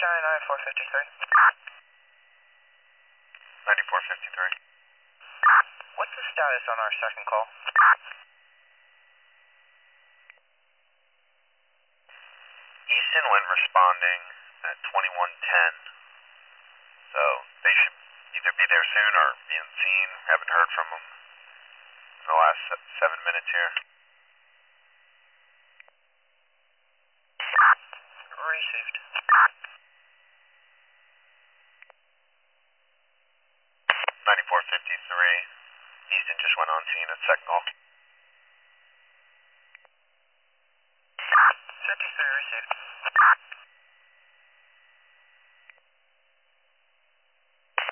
Johnny 9453. 9453. What's the status on our second call? East Inland responding at 2110. So they should either be there soon or being seen. Haven't heard from them in the last 7 minutes here. Received. 9453. Easton just went on scene at second call. 53 received.